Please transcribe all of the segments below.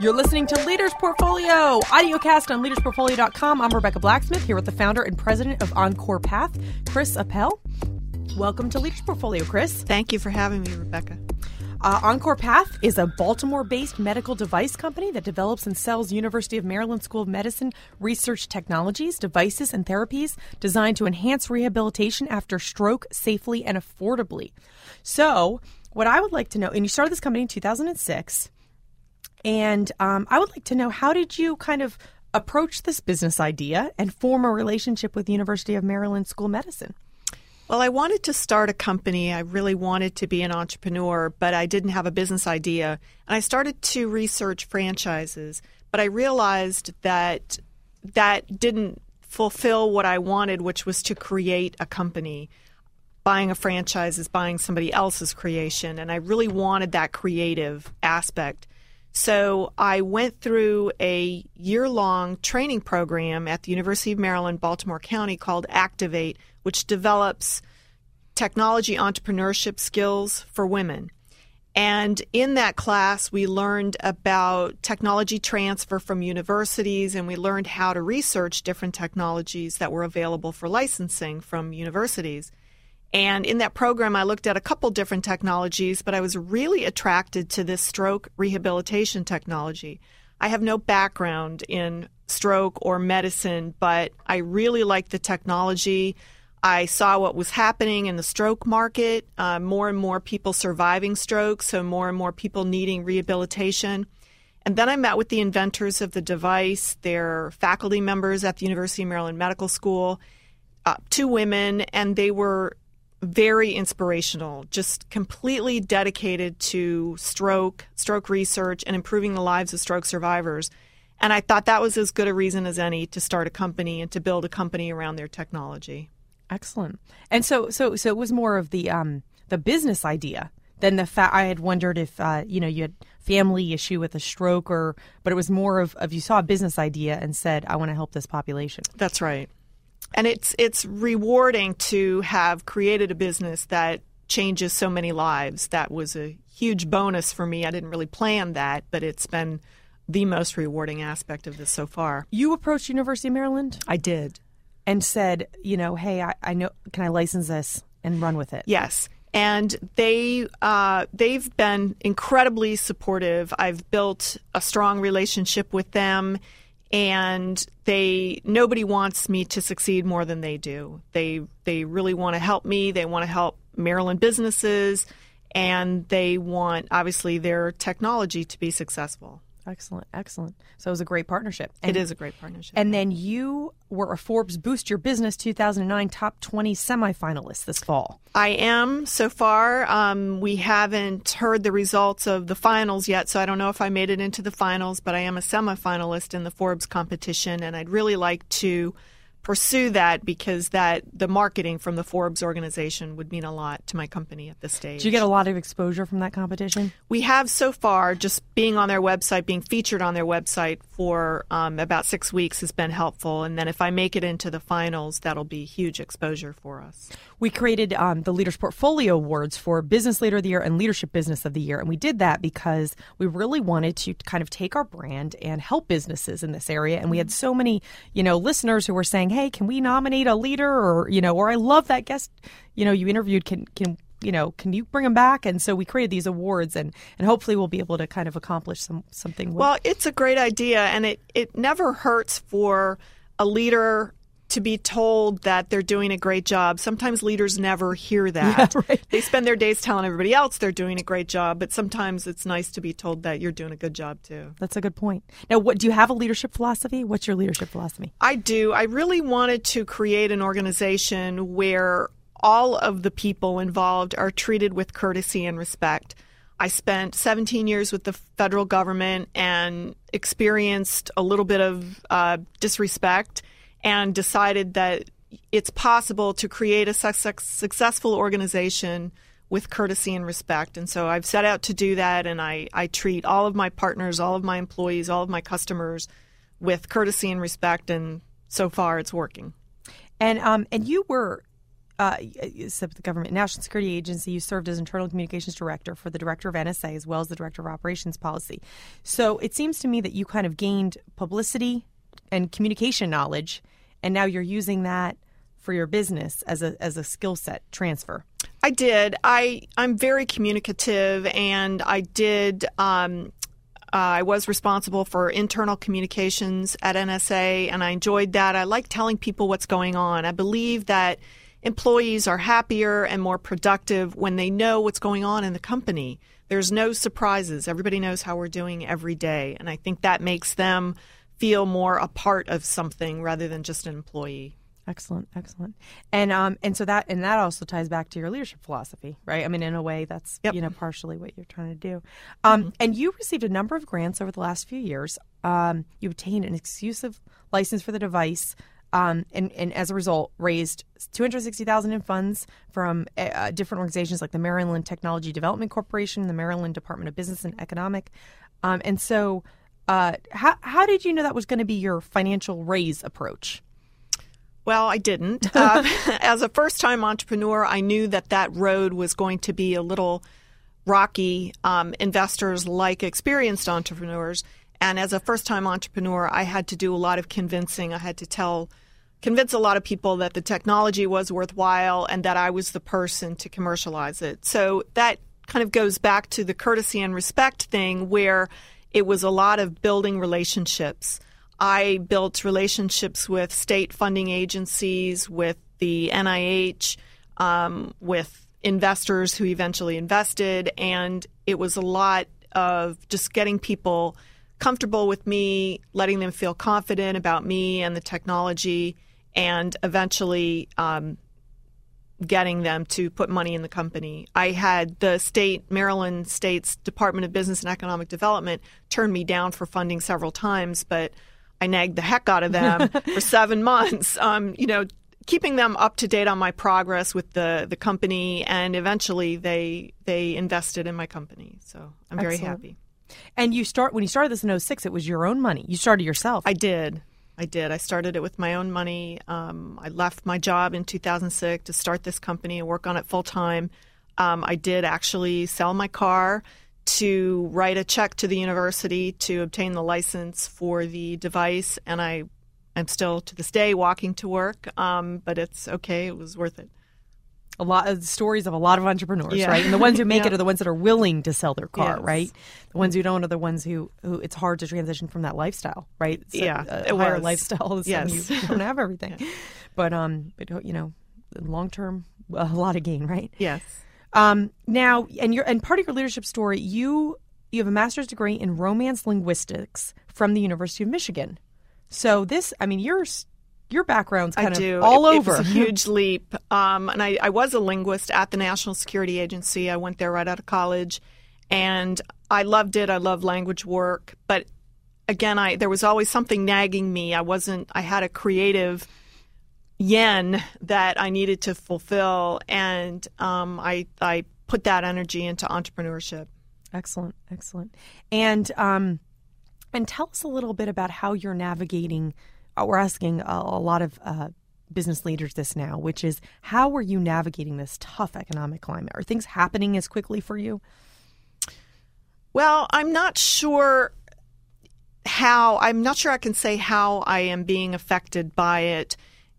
You're listening to Leaders Portfolio, audiocast on leadersportfolio.com. I'm Rebecca Blacksmith, here with the founder and president of Encore Path, Chris Appel. Welcome to Leaders Portfolio, Chris. Thank you for having me, Rebecca. Encore Path is a Baltimore-based medical device company that develops and sells University of Maryland School of Medicine research technologies, devices, and therapies designed to enhance rehabilitation after stroke safely and affordably. So what I would like to know, and you started this company in 2006, and I would like to know, how did you kind of approach this business idea and form a relationship with the University of Maryland School of Medicine? Well, I wanted to start a company. I really wanted to be an entrepreneur, but I didn't have a business idea. And I started to research franchises, but I realized that that didn't fulfill what I wanted, which was to create a company. Buying a franchise is buying somebody else's creation, and I really wanted that creative aspect. So I went through a year-long training program at the University of Maryland, Baltimore County called Activate, which develops technology entrepreneurship skills for women. And in that class, we learned about technology transfer from universities, and we learned how to research different technologies that were available for licensing from universities. And in that program, I looked at a couple different technologies, but I was really attracted to this stroke rehabilitation technology. I have no background in stroke or medicine, but I really liked the technology. I saw what was happening in the stroke market, more and more people surviving stroke, so more and more people needing rehabilitation. And then I met with the inventors of the device, their faculty members at the University of Maryland Medical School, two women, and they were very inspirational, just completely dedicated to stroke research, and improving the lives of stroke survivors. And I thought that was as good a reason as any to start a company and to build a company around their technology. Excellent. And so it was more of the business idea than the fact. I had wondered if you had family issue with a stroke, but it was more of you saw a business idea and said, I want to help this population. That's right. And it's rewarding to have created a business that changes so many lives. That was a huge bonus for me. I didn't really plan that, but it's been the most rewarding aspect of this so far. You approached University of Maryland? I did. And said, hey, I know, can I license this and run with it? Yes. And they've been incredibly supportive. I've built a strong relationship with them. And nobody wants me to succeed more than they do. They really want to help me. They want to help Maryland businesses, and they want, obviously, their technology to be successful. Excellent. So it was a great partnership. It is a great partnership. And then you were a Forbes Boost Your Business 2009 Top 20 semifinalist this fall. I am so far. We haven't heard the results of the finals yet, so I don't know if I made it into the finals, but I am a semifinalist in the Forbes competition, and I'd really like to pursue that because the marketing from the Forbes organization would mean a lot to my company at this stage. Did you get a lot of exposure from that competition? We have so far. Just being on their website, being featured on their website for about 6 weeks has been helpful. And then if I make it into the finals, that'll be huge exposure for us. We created the Leaders Portfolio Awards for Business Leader of the Year and Leadership Business of the Year. And we did that because we really wanted to kind of take our brand and help businesses in this area. And we had so many, listeners who were saying, hey, can we nominate a leader, or I love that guest, you interviewed, can you bring them back? And so we created these awards, and hopefully we'll be able to kind of accomplish something. Well, it's a great idea, and it never hurts for a leader to be told that they're doing a great job. Sometimes leaders never hear that. Yeah, right. They spend their days telling everybody else they're doing a great job, but sometimes it's nice to be told that you're doing a good job too. That's a good point. Now, do you have a leadership philosophy? What's your leadership philosophy? I do. I really wanted to create an organization where all of the people involved are treated with courtesy and respect. I spent 17 years with the federal government and experienced a little bit of disrespect, and decided that it's possible to create a successful organization with courtesy and respect. And so I've set out to do that, and I treat all of my partners, all of my employees, all of my customers with courtesy and respect, and so far it's working. And you were the government national security agency. You served as internal communications director for the director of NSA as well as the director of operations policy. So it seems to me that you kind of gained publicity and communication knowledge, and now you're using that for your business as a skill set transfer. I did. I'm very communicative, and I did. I was responsible for internal communications at NSA, and I enjoyed that. I like telling people what's going on. I believe that employees are happier and more productive when they know what's going on in the company. There's no surprises. Everybody knows how we're doing every day, and I think that makes them feel more a part of something rather than just an employee. Excellent. And so that also ties back to your leadership philosophy, right? I mean, in a way, that's partially what you're trying to do. And you received a number of grants over the last few years. You obtained an exclusive license for the device, and as a result, raised $260,000 in funds from different organizations like the Maryland Technology Development Corporation, the Maryland Department of Business and Economic. And so, how did you know that was going to be your financial raise approach? Well, I didn't. As a first-time entrepreneur, I knew that road was going to be a little rocky. Investors like experienced entrepreneurs. And as a first-time entrepreneur, I had to do a lot of convincing. I had to convince a lot of people that the technology was worthwhile and that I was the person to commercialize it. So that kind of goes back to the courtesy and respect thing, where it was a lot of building relationships. I built relationships with state funding agencies, with the NIH, with investors who eventually invested, and it was a lot of just getting people comfortable with me, letting them feel confident about me and the technology, and eventually getting them to put money in the company. I had the Maryland State's Department of Business and Economic Development turn me down for funding several times, but I nagged the heck out of them for 7 months, keeping them up to date on my progress with the company, and eventually they invested in my company. So I'm very happy. And when you started this in 2006, it was your own money. You started yourself. I did. I started it with my own money. I left my job in 2006 to start this company and work on it full time. I did actually sell my car to write a check to the university to obtain the license for the device, and I'm still to this day walking to work, but it's okay. It was worth it. A lot of stories of a lot of entrepreneurs, right? And the ones who make it are the ones that are willing to sell their car, right? The ones who don't are the ones who it's hard to transition from that lifestyle, right? So, a higher lifestyle is something you don't have everything. But long term, a lot of gain, right? Yes. Now, and part of your leadership story, you have a master's degree in Romance linguistics from the University of Michigan. So your background's kind of all over. It was a huge leap. And I was a linguist at the National Security Agency. I went there right out of college, and I loved it. I love language work, but again, there was always something nagging me. I had a creative yen that I needed to fulfill, and I put that energy into entrepreneurship. Excellent. And tell us a little bit about how you're navigating. We're asking a lot of business leaders this now, which is, how are you navigating this tough economic climate? Are things happening as quickly for you? Well, I'm not sure I can say how I am being affected by it.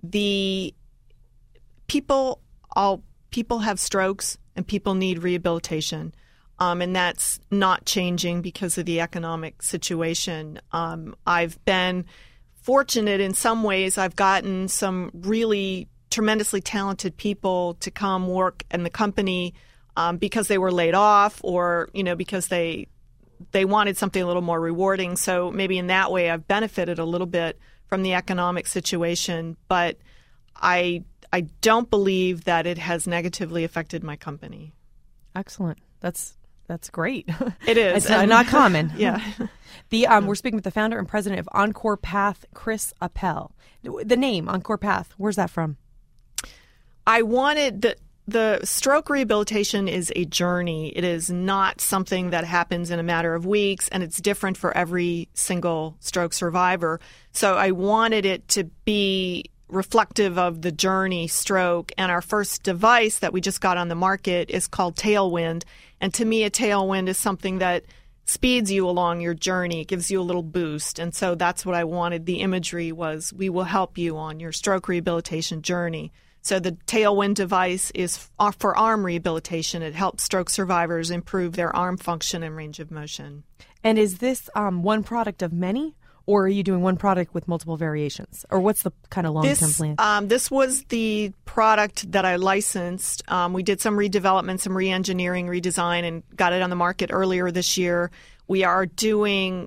People have strokes, and people need rehabilitation. And that's not changing because of the economic situation. I've been fortunate in some ways. I've gotten some really tremendously talented people to come work in the company because they were laid off, or because they wanted something a little more rewarding. So maybe in that way I've benefited a little bit from the economic situation, but I don't believe that it has negatively affected my company. Excellent. That's great. It is. It's not common. Yeah. We're speaking with the founder and president of Encore Path, Chris Appel. The name Encore Path, where's that from? I wanted the stroke rehabilitation is a journey. It is not something that happens in a matter of weeks, and it's different for every single stroke survivor. So I wanted it to be reflective of the journey stroke. And our first device that we just got on the market is called Tailwind. And to me, a tailwind is something that speeds you along your journey. It gives you a little boost. And so that's what I wanted. The imagery was, we will help you on your stroke rehabilitation journey. So the Tailwind device is for arm rehabilitation. It helps stroke survivors improve their arm function and range of motion. And is this one product of many, or are you doing one product with multiple variations? Or what's the kind of long-term plan? This was the product that I licensed. We did some redevelopment, some re-engineering, redesign, and got it on the market earlier this year. We are doing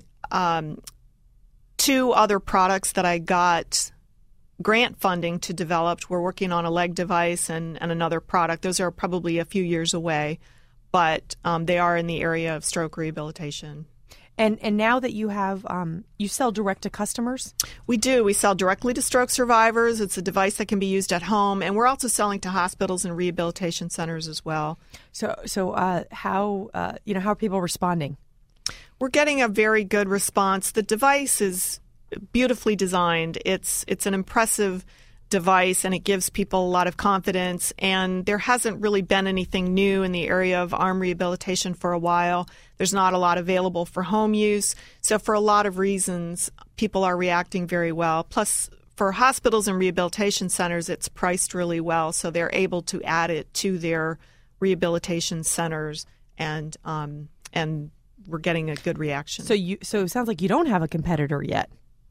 2 other products that I got grant funding to develop. We're working on a leg device and another product. Those are probably a few years away, but they are in the area of stroke rehabilitation. And now that you have, you sell direct to customers? We do. We sell directly to stroke survivors. It's a device that can be used at home, and we're also selling to hospitals and rehabilitation centers as well. So how are people responding? We're getting a very good response. The device is beautifully designed. It's an impressive device, and it gives people a lot of confidence. And there hasn't really been anything new in the area of arm rehabilitation for a while. There's not a lot available for home use. So for a lot of reasons, people are reacting very well. Plus, for hospitals and rehabilitation centers, it's priced really well, so they're able to add it to their rehabilitation centers, and we're getting a good reaction. So it sounds like you don't have a competitor yet.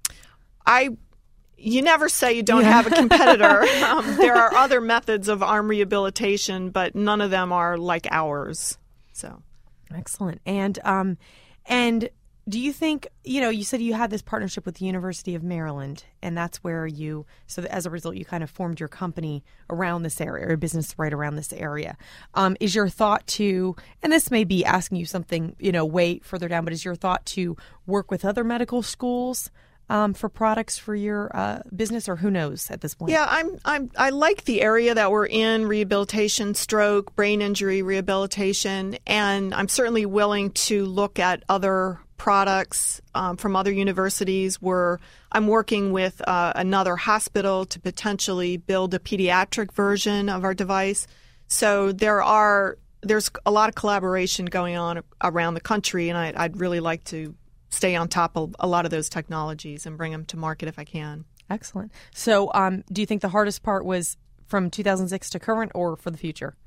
You never say you don't have a competitor. There are other methods of arm rehabilitation, but none of them are like ours. So, excellent. And do you think, you said you had this partnership with the University of Maryland, and that's where so as a result, you kind of formed your company around this area, or business right around this area. Is your thought to, and this may be asking you something, way further down, but is your thought to work with other medical schools for products for your business, or who knows at this point? Yeah, I like the area that we're in: rehabilitation, stroke, brain injury rehabilitation, and I'm certainly willing to look at other products from other universities. I'm working with another hospital to potentially build a pediatric version of our device. So there's a lot of collaboration going on around the country, and I'd really like to stay on top of a lot of those technologies and bring them to market if I can. Excellent. So do you think the hardest part was from 2006 to current, or for the future?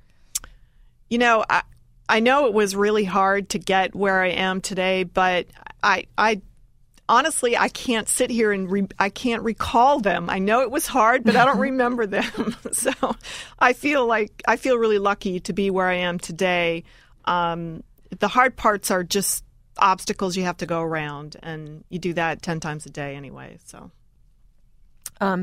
I know it was really hard to get where I am today, but I honestly, I can't sit here and I can't recall them. I know it was hard, but I don't remember them. So I feel really lucky to be where I am today. The hard parts are just obstacles you have to go around, and you do that 10 times a day anyway. So, do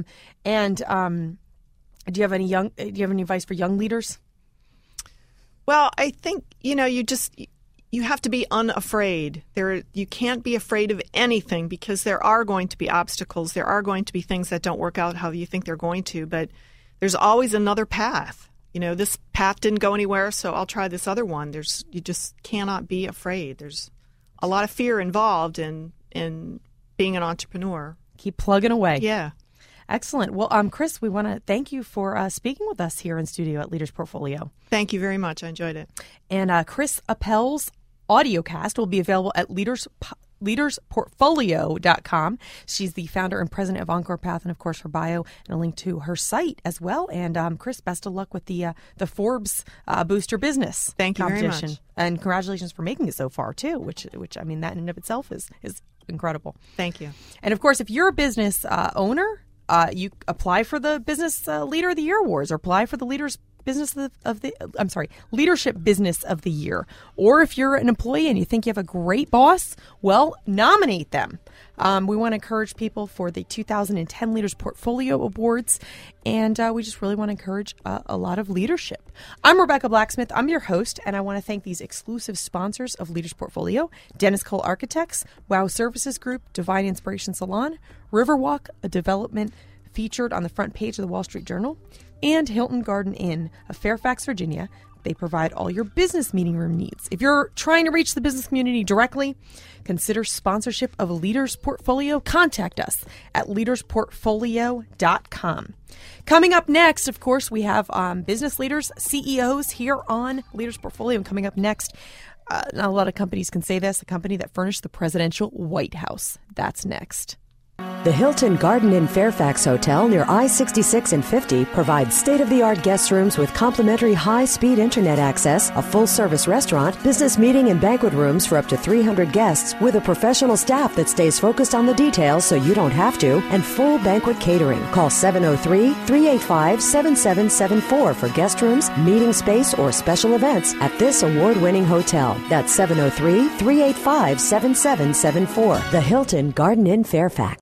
you have any advice for young leaders? Well, I think you have to be unafraid. You can't be afraid of anything, because there are going to be obstacles. There are going to be things that don't work out how you think they're going to, but there's always another path. This path didn't go anywhere, so I'll try this other one. You just cannot be afraid. There's a lot of fear involved in being an entrepreneur. Keep plugging away. Yeah. Excellent. Well, Chris, we want to thank you for speaking with us here in studio at Leaders Portfolio. Thank you very much. I enjoyed it. And Chris Appel's audiocast will be available at leadersportfolio.com. She's the founder and president of Encore Path, and of course her bio and a link to her site as well. And Chris, best of luck with the Forbes Boost Your Business Thank you competition. Very much. And congratulations for making it so far too, which I mean, that in and of itself is incredible. Thank you. And of course, if you're a business owner, you apply for the Business Leader of the Year awards, or apply for the Leadership Business of the Year. Or if you're an employee and you think you have a great boss, well, nominate them. We want to encourage people for the 2010 Leaders Portfolio Awards, and we just really want to encourage a lot of leadership. I'm Rebecca Blacksmith. I'm your host, and I want to thank these exclusive sponsors of Leaders Portfolio: Dennis Cole Architects, WOW Services Group, Divine Inspiration Salon, Riverwalk, a development featured on the front page of the Wall Street Journal, and Hilton Garden Inn of Fairfax, Virginia, They provide all your business meeting room needs. If you're trying to reach the business community directly, consider sponsorship of Leaders Portfolio. Contact us at leadersportfolio.com. Coming up next, of course, we have business leaders, CEOs here on Leaders Portfolio. And coming up next, not a lot of companies can say this, the company that furnished the presidential White House. That's next. The Hilton Garden Inn Fairfax Hotel near I-66 and 50 provides state-of-the-art guest rooms with complimentary high-speed internet access, a full-service restaurant, business meeting and banquet rooms for up to 300 guests with a professional staff that stays focused on the details so you don't have to, and full banquet catering. Call 703-385-7774 for guest rooms, meeting space, or special events at this award-winning hotel. That's 703-385-7774. The Hilton Garden Inn Fairfax.